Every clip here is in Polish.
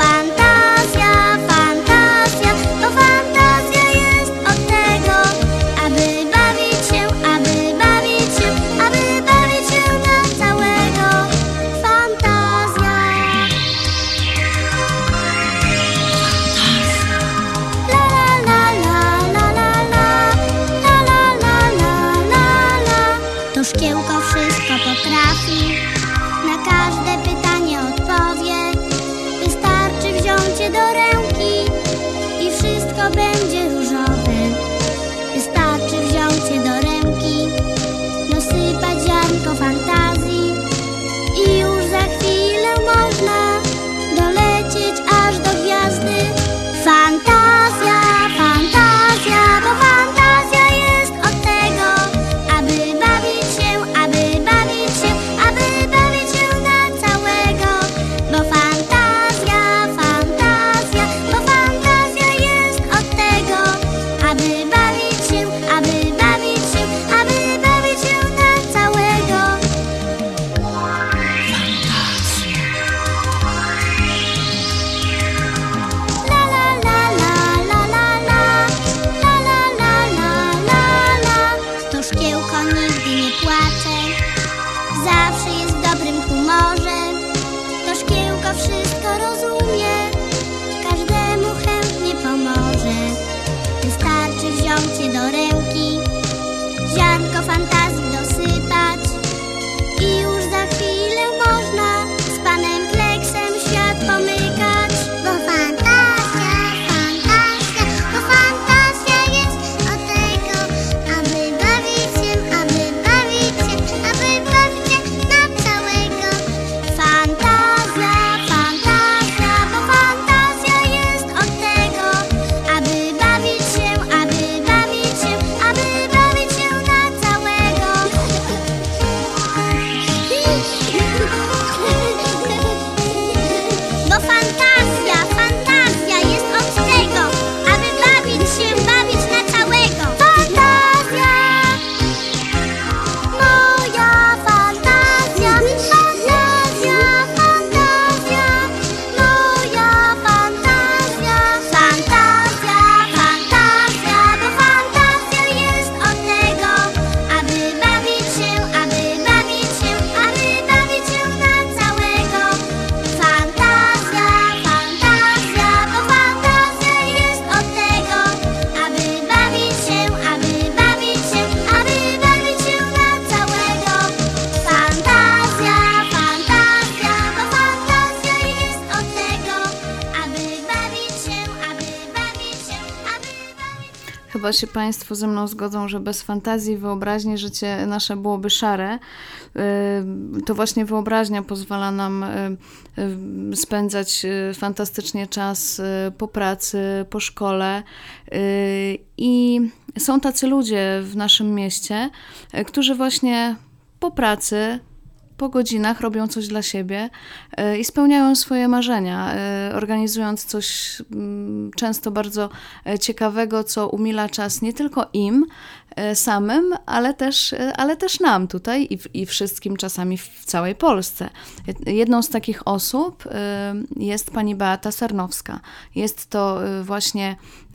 fantazja, fantazja, bo fantazja jest od tego, aby bawić się, aby bawić się, aby bawić się na całego. Fantazja. La la la la la la la la la la la la. To szkiełko wszystko potrafi, na każde pytanie odpowie. Wystarczy wziąć je do ręki i wszystko będzie różowe. Wystarczy wziąć je do ręki, dosypać ziarnko fantazji i już za chwilę można dolecieć aż do gwiazdy. Fantazja, fantazja, bo fantazja jest od tego, aby bawić się, aby bawić się, aby bawić się na całego. Bo fantazja, fantazja, bo fantazja jest od tego, aby bawić się, aby bawić się, aby bawić się na całego. La la la la la la la la la la la la la. To szkiełko nigdy nie płacze, zawsze jest w dobrym humorze. To szkiełko wszystko rozumie, każdemu chętnie pomoże. Wystarczy wziąć je do ręki, ziarnko fantazji dosypać i już za chwilę można z panem Kleksem świat pomykać. Bo fantazja, fantazja, bo fantazja jest od tego, aby bawić się, aby bawić się, aby bawić się na całego. Fantazja, fantazja, bo fantazja jest od tego, aby bawić się, aby bawić się, aby bawić się na całego. Bo fantazja, fantazja jest od tego, aby bawić się, bawić na całego. Fantazja, moja fantazja, fantazja, fantazja, moja fantazja. Fantazja, fantazja, bo fantazja jest od tego, aby bawić się, aby bawić się, aby bawić się na całego. Fantazja, fantazja, bo fantazja jest od tego, aby bawić się, aby bawić się, aby bawić się na całego. Fantazja, fantazja, bo fantazja jest od tego, aby bawić się, aby bawić się, aby bawić się. Chyba się Państwo ze mną zgodzą, że bez fantazji i wyobraźni życie nasze byłoby szare. To właśnie wyobraźnia pozwala nam spędzać fantastycznie czas po pracy, po szkole. I są tacy ludzie w naszym mieście, którzy właśnie po pracy, po godzinach robią coś dla siebie i spełniają swoje marzenia, organizując coś często bardzo ciekawego, co umila czas nie tylko im samym, ale też nam tutaj i wszystkim czasami w całej Polsce. Jedną z takich osób jest pani Beata Sarnowska. Jest to właśnie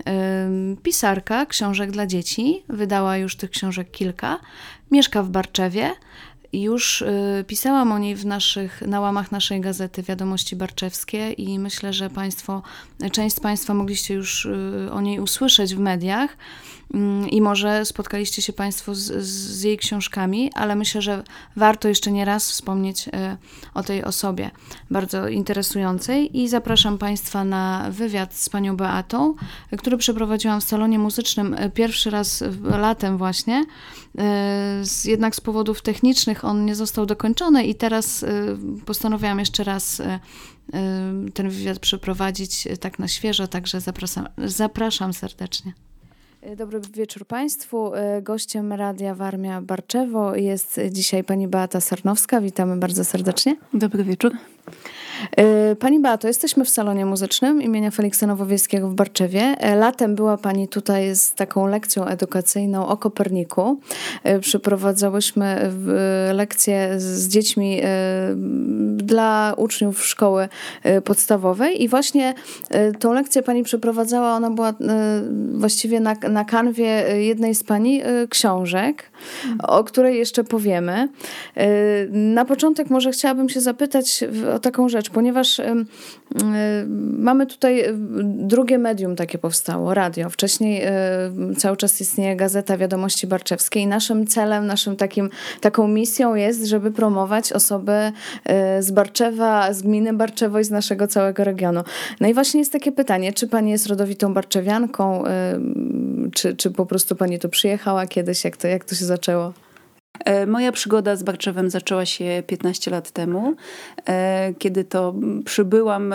pisarka książek dla dzieci. Wydała już tych książek kilka. Mieszka w Barczewie. Już pisałam o niej na łamach naszej gazety Wiadomości Barczewskie i myślę, że część z Państwa mogliście już o niej usłyszeć w mediach i może spotkaliście się Państwo z jej książkami, ale myślę, że warto jeszcze nie raz wspomnieć o tej osobie bardzo interesującej i zapraszam Państwa na wywiad z panią Beatą, który przeprowadziłam w salonie muzycznym pierwszy raz latem właśnie. Jednak z powodów technicznych on nie został dokończony i teraz postanowiłam jeszcze raz ten wywiad przeprowadzić tak na świeżo, także zapraszam serdecznie. Dobry wieczór Państwu. Gościem Radia Warmia Barczewo jest dzisiaj pani Beata Sarnowska. Witamy bardzo serdecznie. Dobry wieczór. Pani Beato, jesteśmy w salonie muzycznym imienia Feliksa Nowowiejskiego w Barczewie. Latem była pani tutaj z taką lekcją edukacyjną o Koperniku. Przeprowadzałyśmy lekcje z dziećmi dla uczniów szkoły podstawowej i właśnie tą lekcję pani przeprowadzała, ona była właściwie na kanwie jednej z pani książek, o której jeszcze powiemy. Na początek może chciałabym się zapytać o taką rzecz, ponieważ mamy tutaj drugie medium takie powstało, radio. Wcześniej cały czas istnieje Gazeta Wiadomości Barczewskie i naszym celem, taką misją jest, żeby promować osoby z Barczewa, z gminy Barczewo i z naszego całego regionu. No i właśnie jest takie pytanie, czy pani jest rodowitą barczewianką, czy po prostu pani tu przyjechała kiedyś, jak to się zaczęło? Moja przygoda z Barczewem zaczęła się 15 lat temu, kiedy to przybyłam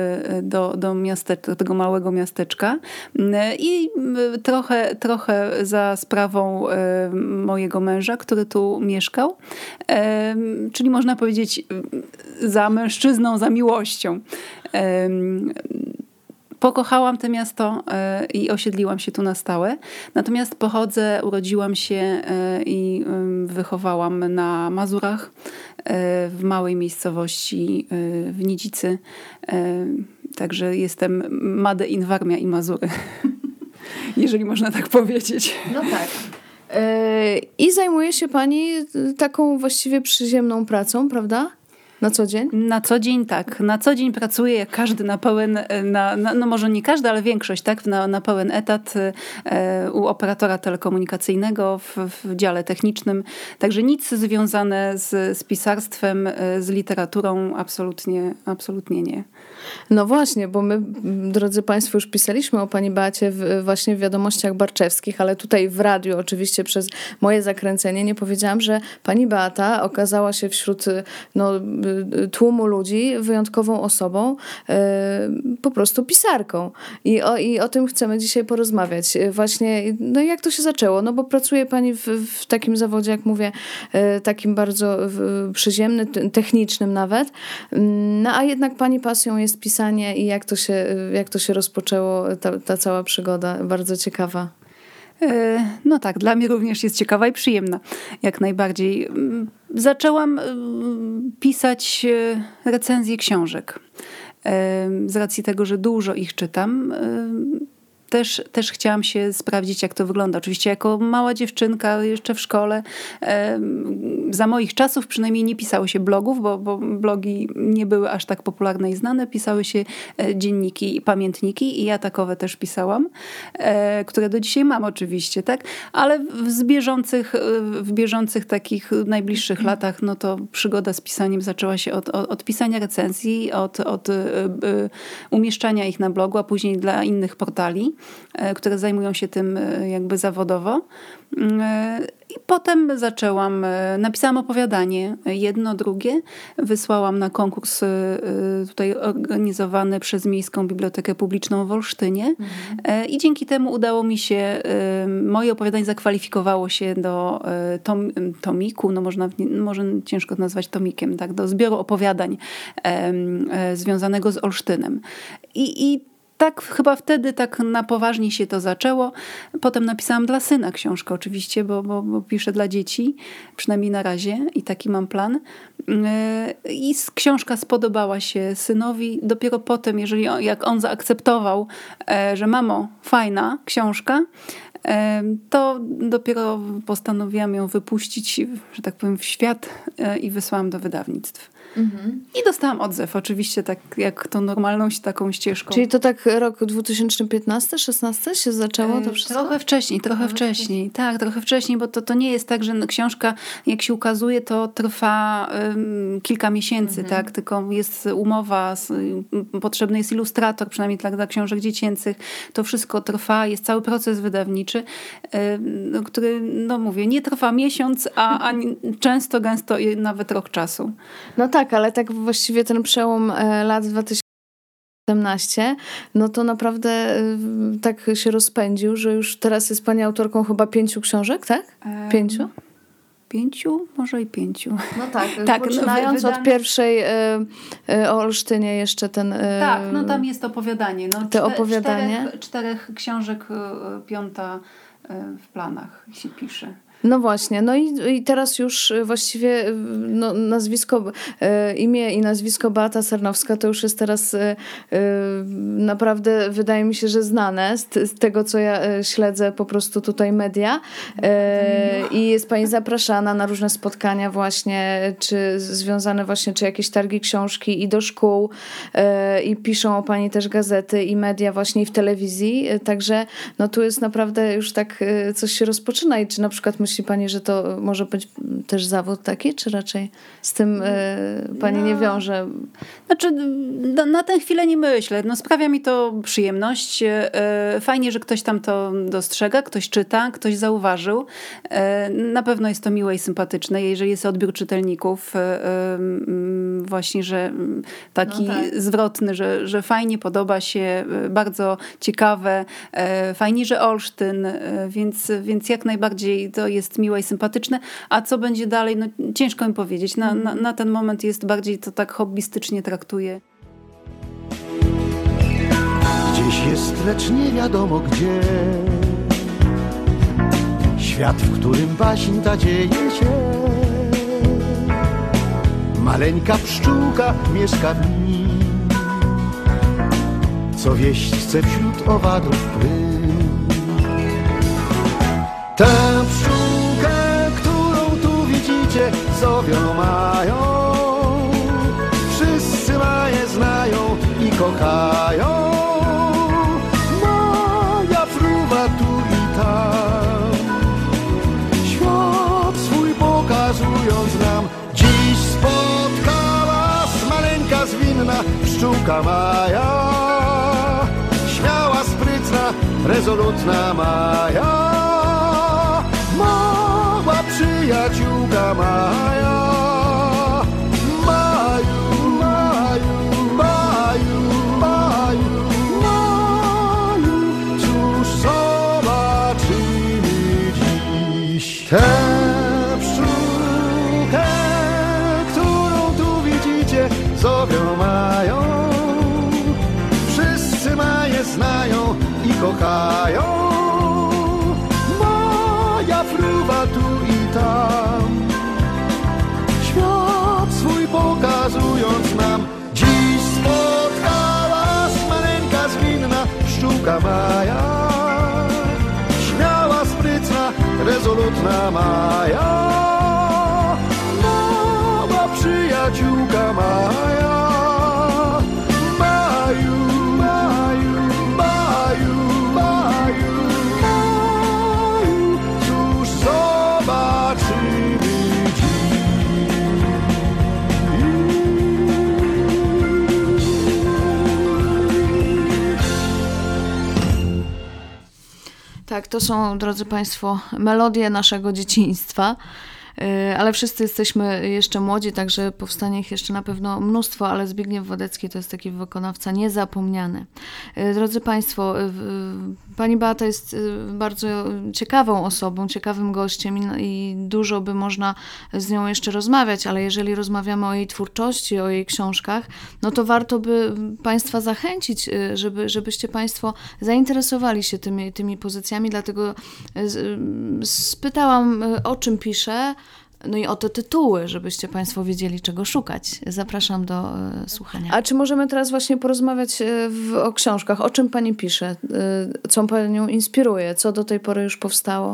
do tego małego miasteczka i trochę za sprawą mojego męża, który tu mieszkał, czyli można powiedzieć za mężczyzną, za miłością. Pokochałam to miasto i osiedliłam się tu na stałe. Natomiast urodziłam się i wychowałam na Mazurach, w małej miejscowości w Nidzicy. Także jestem Made in Warmia i Mazury, jeżeli można tak powiedzieć. No tak. I zajmuje się pani taką właściwie przyziemną pracą, prawda? Na co dzień? Na co dzień tak. Na co dzień pracuję jak każdy na pełen, no może nie każdy, ale większość, tak, na pełen etat u operatora telekomunikacyjnego w dziale technicznym. Także nic związane z pisarstwem, z literaturą absolutnie nie. No właśnie, bo my, drodzy państwo, już pisaliśmy o pani Beacie właśnie w Wiadomościach Barczewskich, ale tutaj w radiu oczywiście przez moje zakręcenie nie powiedziałam, że pani Beata okazała się wśród tłumu ludzi wyjątkową osobą, po prostu pisarką. I o tym chcemy dzisiaj porozmawiać. Właśnie, no jak to się zaczęło? No bo pracuje pani w takim zawodzie, jak mówię, takim bardzo przyziemnym, technicznym nawet. No a jednak pani pasją jest pisanie i jak to się rozpoczęło, ta cała przygoda, bardzo ciekawa. No tak, dla mnie również jest ciekawa i przyjemna, jak najbardziej. Zaczęłam pisać recenzje książek. Z racji tego, że dużo ich czytam, też chciałam się sprawdzić, jak to wygląda. Oczywiście jako mała dziewczynka jeszcze w szkole. Za moich czasów przynajmniej nie pisało się blogów, bo blogi nie były aż tak popularne i znane. Pisały się dzienniki i pamiętniki i ja takowe też pisałam, które do dzisiaj mam oczywiście, tak? Ale w bieżących takich najbliższych latach, no to przygoda z pisaniem zaczęła się od pisania recenzji, od umieszczania ich na blogu, a później dla innych portali, które zajmują się tym jakby zawodowo. I potem napisałam opowiadanie, jedno, drugie, wysłałam na konkurs tutaj organizowany przez Miejską Bibliotekę Publiczną w Olsztynie i dzięki temu udało mi się, moje opowiadanie zakwalifikowało się do tomiku, no może ciężko nazwać tomikiem, tak, do zbioru opowiadań związanego z Olsztynem. I tak chyba wtedy tak na poważnie się to zaczęło. Potem napisałam dla syna książkę oczywiście, bo piszę dla dzieci, przynajmniej na razie i taki mam plan. I książka spodobała się synowi. Dopiero potem, jak on zaakceptował, że mamo, fajna książka, to dopiero postanowiłam ją wypuścić, że tak powiem, w świat i wysłałam do wydawnictw. I dostałam odzew, oczywiście tak jak to normalną taką ścieżką. Czyli to tak rok 2015-16 się zaczęło to wszystko? Trochę wcześniej. Tak, trochę wcześniej, bo to nie jest tak, że książka jak się ukazuje, to trwa kilka miesięcy, tak? Tylko jest umowa, potrzebny jest ilustrator, przynajmniej dla książek dziecięcych. To wszystko trwa, jest cały proces wydawniczy, który, no mówię, nie trwa miesiąc, a często, gęsto nawet rok czasu. No tak, ale tak właściwie ten przełom lat 2017, no to naprawdę tak się rozpędził, że już teraz jest pani autorką chyba 5 książek, tak? 5? 5, może i 5. No tak, tak, poczynając od pierwszej o Olsztynie jeszcze ten... Tak, no tam jest opowiadanie. No, te opowiadanie. 4 książek, 5 w planach się pisze. No właśnie, no i teraz już właściwie imię i nazwisko Beata Sarnowska to już jest teraz naprawdę, wydaje mi się, że znane z tego, co ja śledzę po prostu tutaj media. I jest pani zapraszana na różne spotkania właśnie, czy związane właśnie, czy jakieś targi książki i do szkół, i piszą o pani też gazety i media właśnie i w telewizji, także no tu jest naprawdę już tak coś się rozpoczyna i czy na przykład myśli pani, że to może być też zawód taki, czy raczej z tym pani nie wiąże? Znaczy, na tę chwilę nie myślę. No, sprawia mi to przyjemność. Fajnie, że ktoś tam to dostrzega, ktoś czyta, ktoś zauważył. Na pewno jest to miłe i sympatyczne. Jeżeli jest odbiór czytelników, właśnie, że taki zwrotny, że fajnie, podoba się, bardzo ciekawe, fajnie, że Olsztyn, więc jak najbardziej to jest miłe i sympatyczne. A co będzie dalej? No, ciężko mi powiedzieć. Na ten moment jest bardziej to tak hobbystycznie traktuję. Gdzieś jest, lecz nie wiadomo gdzie. Świat, w którym baśń ta dzieje się. Maleńka pszczółka mieszka w nim, co wieśćce wśród owadów prym. Tę pszczółkę, którą tu widzicie, zowią mają. Wszyscy maje znają i kochają. Moja fruwa tu i tam, świat swój pokazując nam. Dziś spotkała maleńka zwinna pszczółka Maja. Śmiała, sprytna, rezolutna Maja. Mała przyjaciółka Maja. Maju, Maju, Maju, Maju, Maju. Cóż zobaczymy dziś? Tę pszczółkę, którą tu widzicie, zowią Mają. Wszyscy Maje znają i kochają. Fruwa tu i tam, świat swój pokazując nam. Dziś spotkała maleńka zwinna pszczółka Maja. Śmiała, sprytna, rezolutna Maja. Mała przyjaciółka Maja. Maju, Maju, Maju, Maju. Tak, to są, drodzy Państwo, melodie naszego dzieciństwa, ale wszyscy jesteśmy jeszcze młodzi, także powstanie ich jeszcze na pewno mnóstwo, ale Zbigniew Wodecki to jest taki wykonawca niezapomniany. Drodzy Państwo, pani Beata jest bardzo ciekawą osobą, ciekawym gościem i dużo by można z nią jeszcze rozmawiać, ale jeżeli rozmawiamy o jej twórczości, o jej książkach, no to warto by Państwa zachęcić, żebyście Państwo zainteresowali się tymi pozycjami, dlatego spytałam, o czym pisze, no i o te tytuły, żebyście Państwo wiedzieli, czego szukać. Zapraszam do słuchania. A czy możemy teraz właśnie porozmawiać o książkach? O czym Pani pisze? Co Panią inspiruje? Co do tej pory już powstało?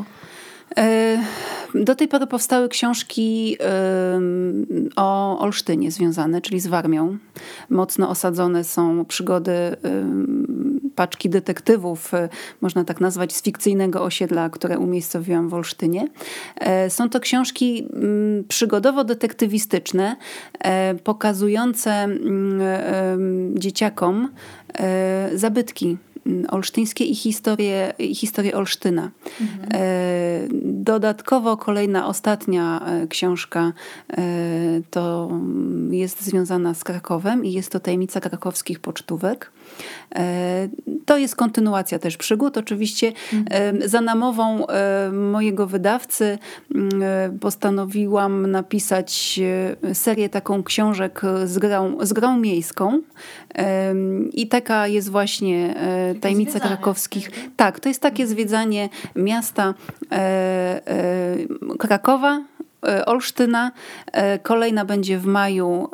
Do tej pory powstały książki o Olsztynie związane, czyli z Warmią. Mocno osadzone są przygody paczki detektywów, można tak nazwać, z fikcyjnego osiedla, które umiejscowiłam w Olsztynie. Są to książki przygodowo-detektywistyczne, pokazujące dzieciakom zabytki olsztyńskie i historię Olsztyna. Dodatkowo kolejna, ostatnia książka to jest związana z Krakowem i jest to Tajemnica krakowskich pocztówek. To jest kontynuacja też przygód. Oczywiście za namową mojego wydawcy postanowiłam napisać serię taką książek z grą miejską. I taka jest właśnie Tajemnica krakowskich. Tak, to jest takie zwiedzanie miasta Krakowa, Olsztyna. Kolejna będzie w maju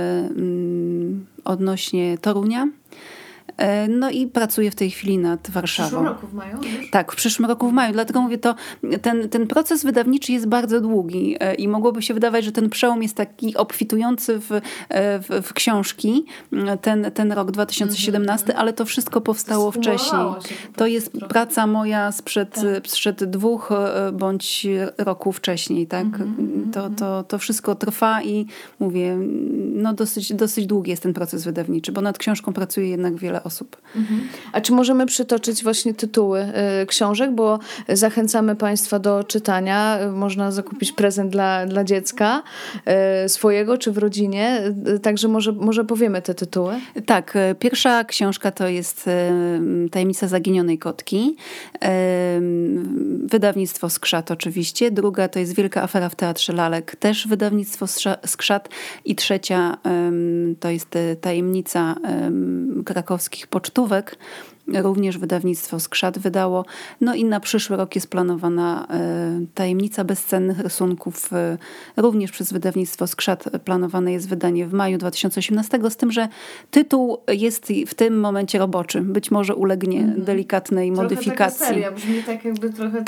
odnośnie Torunia. No i pracuję w tej chwili nad Warszawą. W przyszłym roku w maju? Już? Tak, w przyszłym roku w maju. Dlatego mówię, ten proces wydawniczy jest bardzo długi i mogłoby się wydawać, że ten przełom jest taki obfitujący w książki, ten rok 2017, ale to wszystko powstało wcześniej. To jest praca moja sprzed 2 bądź roku wcześniej. Tak? To wszystko trwa i mówię, no dosyć długi jest ten proces wydawniczy, bo nad książką pracuje jednak wiele osób. A czy możemy przytoczyć właśnie tytuły książek, bo zachęcamy Państwa do czytania. Można zakupić prezent dla dziecka swojego czy w rodzinie. Także może powiemy te tytuły. Tak, pierwsza książka to jest Tajemnica zaginionej kotki. Wydawnictwo Skrzat oczywiście. Druga to jest Wielka afera w Teatrze Lalek. Też wydawnictwo Skrzat. I trzecia to jest Tajemnica krakowskich pocztówek. Również wydawnictwo Skrzat wydało. No i na przyszły rok jest planowana Tajemnica bezcennych rysunków. Również przez wydawnictwo Skrzat planowane jest wydanie w maju 2018, z tym, że tytuł jest w tym momencie roboczy. Być może ulegnie delikatnej modyfikacji. Trochę taka seria, brzmi tak jakby trochę...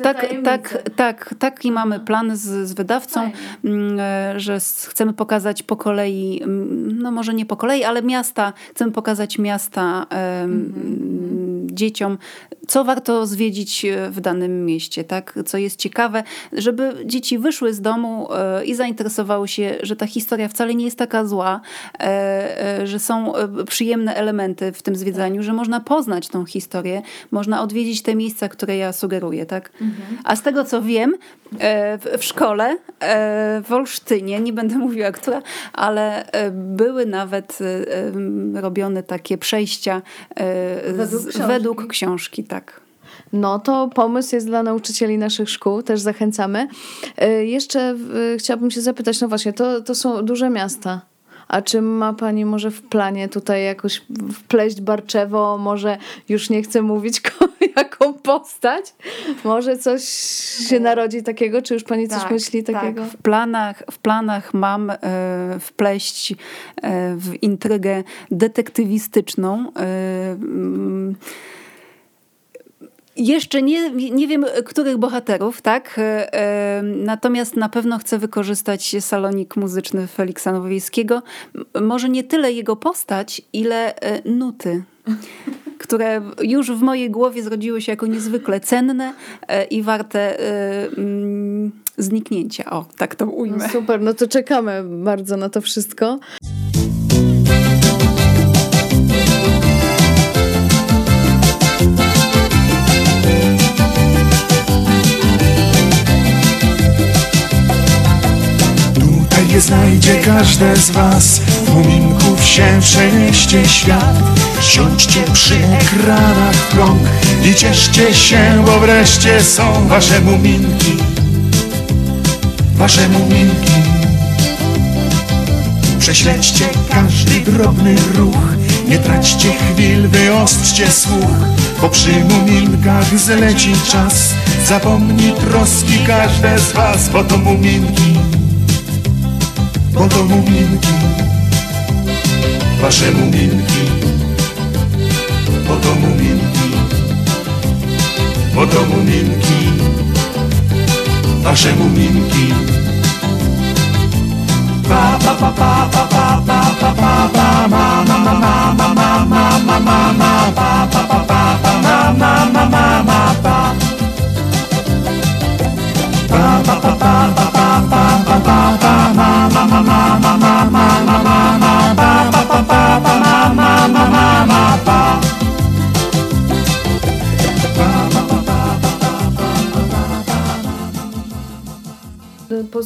Taki mamy plan z wydawcą, że chcemy pokazać po kolei, no może nie po kolei, ale miasta, chcemy pokazać miasta dzieciom, co warto zwiedzić w danym mieście, tak? Co jest ciekawe, żeby dzieci wyszły z domu i zainteresowały się, że ta historia wcale nie jest taka zła, że są przyjemne elementy w tym zwiedzaniu, że można poznać tą historię, można odwiedzić te miejsca, które ja sugeruję, tak? A z tego, co wiem, w szkole w Olsztynie, nie będę mówiła, która, ale były nawet robione takie przejścia według książki, tak. No to pomysł jest dla nauczycieli naszych szkół, też zachęcamy. Jeszcze chciałabym się zapytać, no właśnie, to są duże miasta. A czy ma Pani może w planie tutaj jakoś wpleść Barczewo? Może już nie chcę mówić jaką postać? Może coś się narodzi takiego? Czy już Pani coś myśli takiego? Tak. W planach mam wpleść w intrygę detektywistyczną. Jeszcze nie wiem, których bohaterów, tak? Natomiast na pewno chcę wykorzystać salonik muzyczny Feliksa Nowowiejskiego. Może nie tyle jego postać, ile nuty, które już w mojej głowie zrodziły się jako niezwykle cenne i warte zniknięcia. O, tak to ujmę. No super, no to czekamy bardzo na to wszystko. Nie znajdzie każde z was, muminków się przenieście świat. Siądźcie przy ekranach w krąg i cieszcie się, bo wreszcie są wasze muminki. Wasze muminki. Prześledźcie każdy drobny ruch, nie traćcie chwil, wyostrzcie słuch, bo przy muminkach zleci czas. Zapomni troski każde z was, bo to muminki. Bo to muminki, wasze muminki. Bo to muminki, bo to muminki, wasze muminki. Pa pa pa pa pa pa pa pa pa pa ma ma ma ma ma ma ma ma ma ma pa pa pa pa pa ma ma ma ma ma pa pa pa pa pa pa pa pa pa pa ma ma ma ma ma ma ma ma ma ma pa pa pa pa pa ma ma ma ma ma ma pa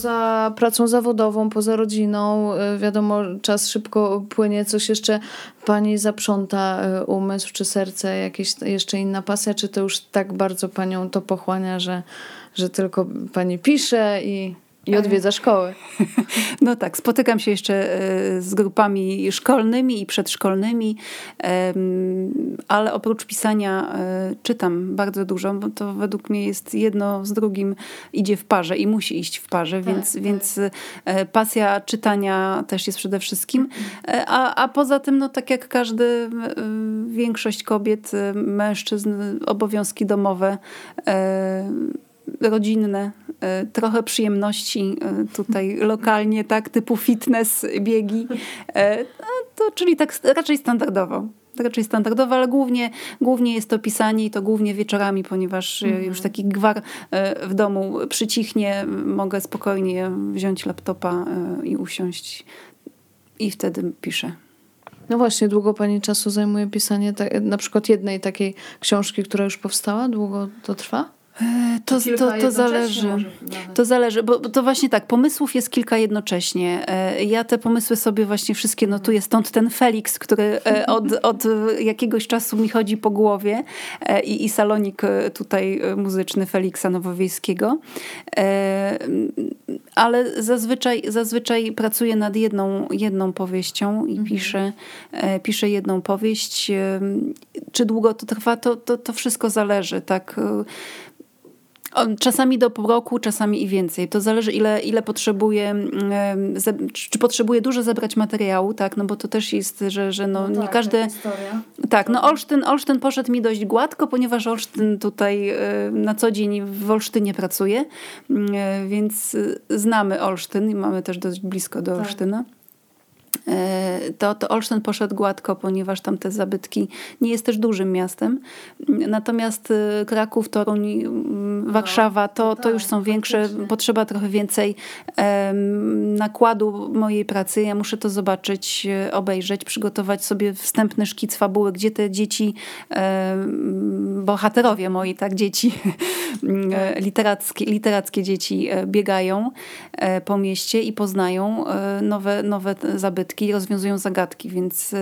poza pracą zawodową, poza rodziną, wiadomo, czas szybko płynie, coś jeszcze pani zaprząta umysł czy serce, jakieś jeszcze inna pasja, czy to już tak bardzo panią to pochłania, że tylko pani pisze i odwiedza szkoły? No tak, spotykam się jeszcze z grupami szkolnymi i przedszkolnymi, ale oprócz pisania czytam bardzo dużo, bo to według mnie jest jedno z drugim idzie w parze i musi iść w parze, więc pasja czytania też jest przede wszystkim. A poza tym, no tak jak większość kobiet, mężczyzn, obowiązki domowe, rodzinne, trochę przyjemności tutaj lokalnie, tak, typu fitness, biegi, czyli tak raczej standardowo. Ale głównie jest to pisanie i to głównie wieczorami, ponieważ już taki gwar w domu przycichnie, mogę spokojnie wziąć laptopa i usiąść i wtedy piszę. No właśnie, długo pani czasu zajmuje pisanie na przykład jednej takiej książki, która już powstała? Długo to trwa? To zależy. To zależy, bo to właśnie tak, pomysłów jest kilka jednocześnie. Ja te pomysły sobie właśnie wszystkie notuję, stąd ten Felix, który od jakiegoś czasu mi chodzi po głowie i salonik tutaj muzyczny Feliksa Nowowiejskiego. Ale zazwyczaj pracuję nad jedną powieścią i piszę jedną powieść. Czy długo to trwa, to wszystko zależy, tak. Czasami do pół roku, czasami i więcej. To zależy, ile potrzebuję, czy potrzebuję dużo zebrać materiału, tak, no bo to też jest, że nie każde... Tak, no Olsztyn poszedł mi dość gładko, ponieważ Olsztyn tutaj na co dzień w Olsztynie pracuje, więc znamy Olsztyn i mamy też dość blisko do Olsztyna. To Olsztyn poszedł gładko, ponieważ tam te zabytki nie jest też dużym miastem. Natomiast Kraków, Toruń, Warszawa to już są większe, potrzeba trochę więcej nakładu mojej pracy. Ja muszę to zobaczyć, obejrzeć, przygotować sobie wstępny szkic fabuły, gdzie te dzieci, bohaterowie moi, tak, dzieci literackie dzieci biegają po mieście i poznają nowe zabytki i rozwiązują zagadki, więc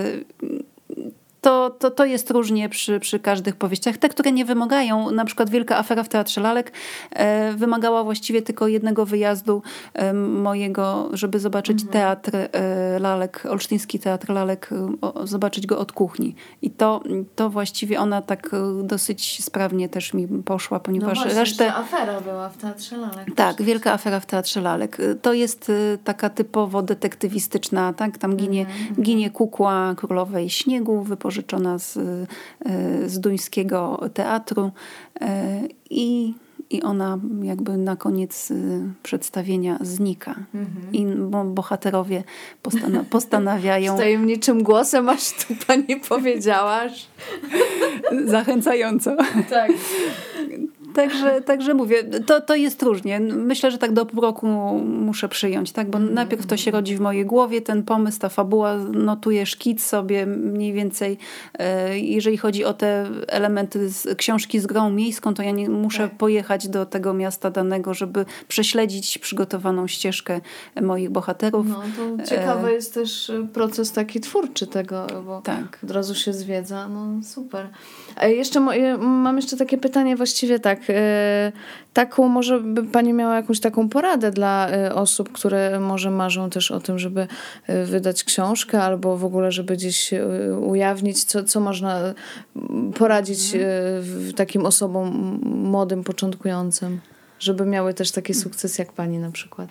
to jest różnie przy każdych powieściach. Te, które nie wymagają, na przykład Wielka afera w Teatrze Lalek wymagała właściwie tylko jednego wyjazdu mojego, żeby zobaczyć teatr lalek, Olsztyński Teatr Lalek, zobaczyć go od kuchni. I to właściwie ona tak dosyć sprawnie też mi poszła, ponieważ no właśnie, resztę... afera była w Teatrze Lalek. Tak, Wielka afera w Teatrze Lalek. To jest taka typowo detektywistyczna, tak? Tam ginie kukła Królowej Śniegu, wypożyczona z duńskiego teatru i ona jakby na koniec przedstawienia znika. I bohaterowie postanawiają... Z tajemniczym głosem, aż tu pani powiedziałaś. Zachęcająco. Tak. Także mówię, to jest różnie. Myślę, że tak do pół roku muszę przyjąć, tak? Bo najpierw to się rodzi w mojej głowie, ten pomysł, ta fabuła, notuję szkic sobie mniej więcej. Jeżeli chodzi o te elementy z książki z grą miejską, to ja nie muszę pojechać do tego miasta danego, żeby prześledzić przygotowaną ścieżkę moich bohaterów. No to ciekawy jest też proces taki twórczy tego, bo tak. Od razu się zwiedza. No super. Mam jeszcze takie pytanie właściwie tak. Taką może by pani miała jakąś taką poradę dla osób, które może marzą też o tym, żeby wydać książkę albo w ogóle, żeby gdzieś ujawnić, co można poradzić takim osobom młodym, początkującym, żeby miały też taki sukces jak pani na przykład?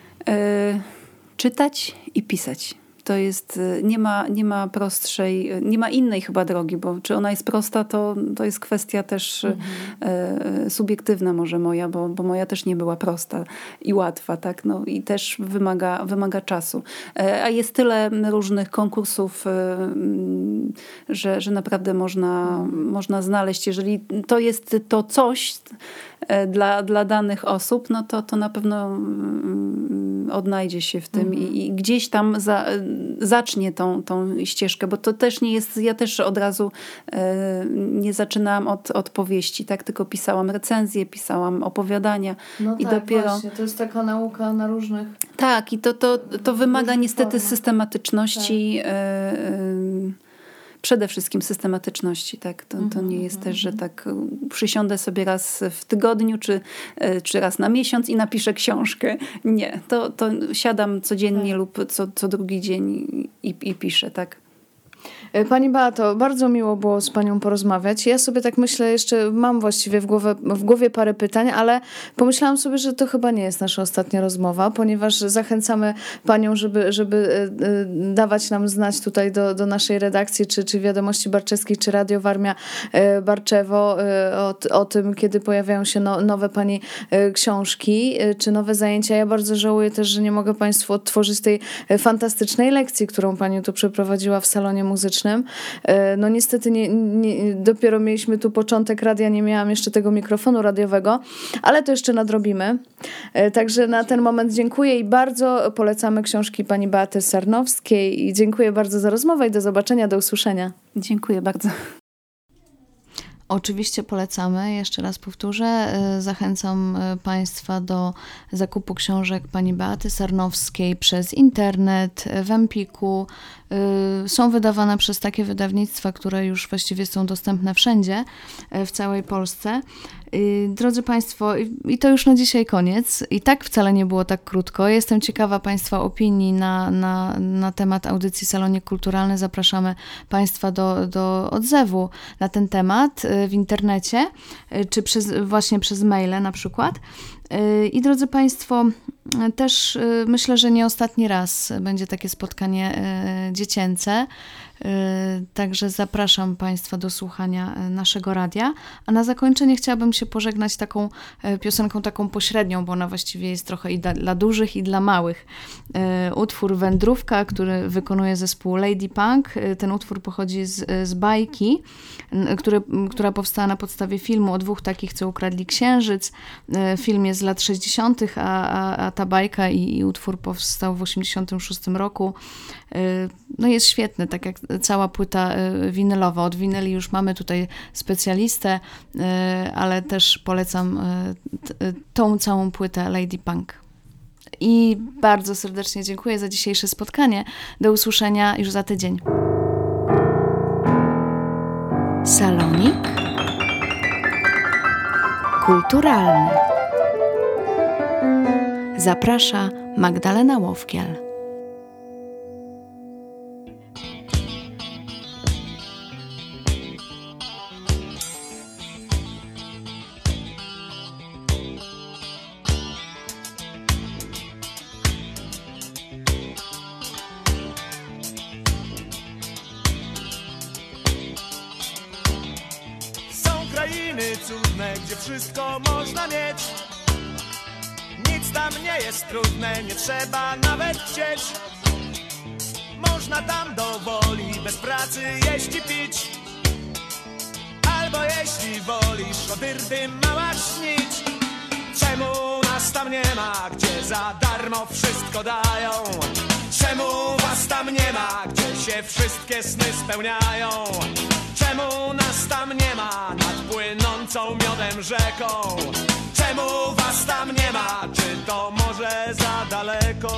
Czytać i pisać. To jest, nie ma prostszej, nie ma innej chyba drogi, bo czy ona jest prosta, to jest kwestia też subiektywna może moja, bo moja też nie była prosta i łatwa, tak? No, i też wymaga czasu. A jest tyle różnych konkursów, że naprawdę można znaleźć, jeżeli to jest to coś, dla danych osób, no to na pewno odnajdzie się w tym i gdzieś tam zacznie tą ścieżkę, bo to też nie jest, ja też od razu nie zaczynałam od powieści, tak, tylko pisałam recenzje, pisałam opowiadania i tak, dopiero... Właśnie, to jest taka nauka na różnych... Tak, i to wymaga niestety formach. systematyczności, przede wszystkim systematyczności, tak? To nie jest też, że tak przysiądę sobie raz w tygodniu, czy raz na miesiąc i napiszę książkę. Nie, to siadam codziennie lub co drugi dzień i piszę, tak? Pani Beato, bardzo miło było z panią porozmawiać. Ja sobie tak myślę, jeszcze mam właściwie w głowie parę pytań, ale pomyślałam sobie, że to chyba nie jest nasza ostatnia rozmowa, ponieważ zachęcamy panią, żeby dawać nam znać tutaj do naszej redakcji, czy Wiadomości Barczewskich, czy Radio Warmia Barczewo o tym, kiedy pojawiają się nowe pani książki, czy nowe zajęcia. Ja bardzo żałuję też, że nie mogę państwu odtworzyć tej fantastycznej lekcji, którą pani tu przeprowadziła w salonie muzycznym. No niestety dopiero mieliśmy tu początek radia, nie miałam jeszcze tego mikrofonu radiowego, ale to jeszcze nadrobimy. Także na ten moment dziękuję i bardzo polecamy książki pani Beaty Sarnowskiej i dziękuję bardzo za rozmowę i do zobaczenia, do usłyszenia. Dziękuję bardzo. Oczywiście polecamy, jeszcze raz powtórzę, zachęcam państwa do zakupu książek pani Beaty Sarnowskiej przez internet, w Empiku. Są wydawane przez takie wydawnictwa, które już właściwie są dostępne wszędzie w całej Polsce. Drodzy Państwo, i to już na dzisiaj koniec. I tak wcale nie było tak krótko. Jestem ciekawa Państwa opinii na temat audycji Salonik Kulturalny. Zapraszamy Państwa do odzewu na ten temat w internecie, czy właśnie przez maile na przykład. I drodzy Państwo, też myślę, że nie ostatni raz będzie takie spotkanie dziecięce. Także zapraszam Państwa do słuchania naszego radia. A na zakończenie chciałabym się pożegnać taką piosenką taką pośrednią, bo ona właściwie jest trochę i dla dużych, i dla małych. Utwór Wędrówka, który wykonuje zespół Lady Punk. Ten utwór pochodzi z bajki, która powstała na podstawie filmu o dwóch takich, co ukradli księżyc. Film jest z lat 60., a ta bajka i utwór powstał w 86 roku. No jest świetny, tak jak cała płyta winylowa. Od winyli już mamy tutaj specjalistę, ale też polecam tą całą płytę Lady Punk. I bardzo serdecznie dziękuję za dzisiejsze spotkanie. Do usłyszenia już za tydzień. Salonik Kulturalny. Zaprasza Magdalena Łowkiel. Cudne, gdzie wszystko można mieć. Nic tam nie jest trudne, nie trzeba nawet chcieć. Można tam do woli, bez pracy jeść i pić. Albo jeśli wolisz, o dyrdy mała śnić. Czemu nas tam nie ma, gdzie za darmo wszystko dają? Czemu was tam nie ma, gdzie się wszystkie sny spełniają? Czemu nas tam nie ma nad płynącą miodem rzeką? Czemu was tam nie ma, czy to może za daleko?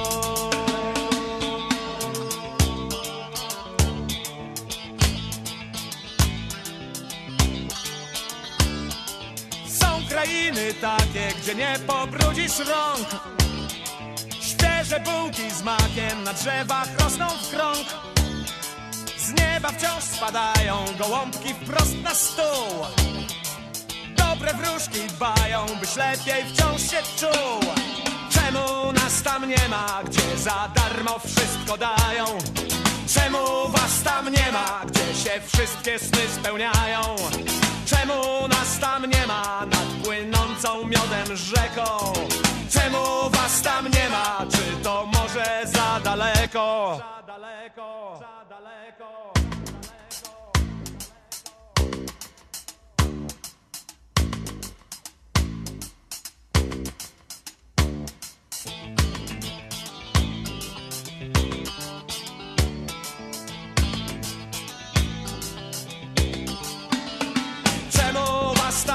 Są krainy takie, gdzie nie pobrudzisz rąk. Świeże bułki z makiem na drzewach rosną w krąg. Z nieba wciąż spadają gołąbki wprost na stół. Dobre wróżki dbają, byś lepiej wciąż się czuł. Czemu nas tam nie ma, gdzie za darmo wszystko dają? Czemu was tam nie ma, gdzie się wszystkie sny spełniają? Czemu nas tam nie ma nad płynącą miodem rzeką? Czemu was tam nie ma, czy to może za daleko? Za daleko, za daleko.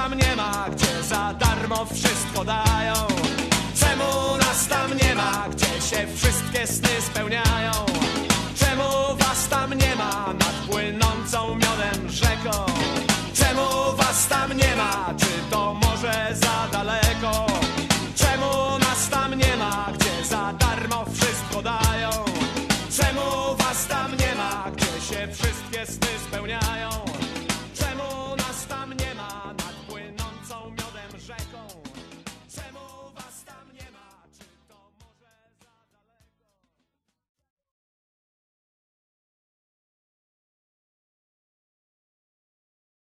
tam nie ma, gdzie za darmo wszystko dają? Czemu nas tam nie ma, gdzie się wszystkie sny spełniają? Czemu was tam nie ma nad płynącą miodem rzeką? Czemu was tam nie ma, czy to może za daleko? Czemu nas tam nie ma, gdzie za darmo wszystko dają? Czemu was tam nie ma, gdzie się wszystkie sny spełniają?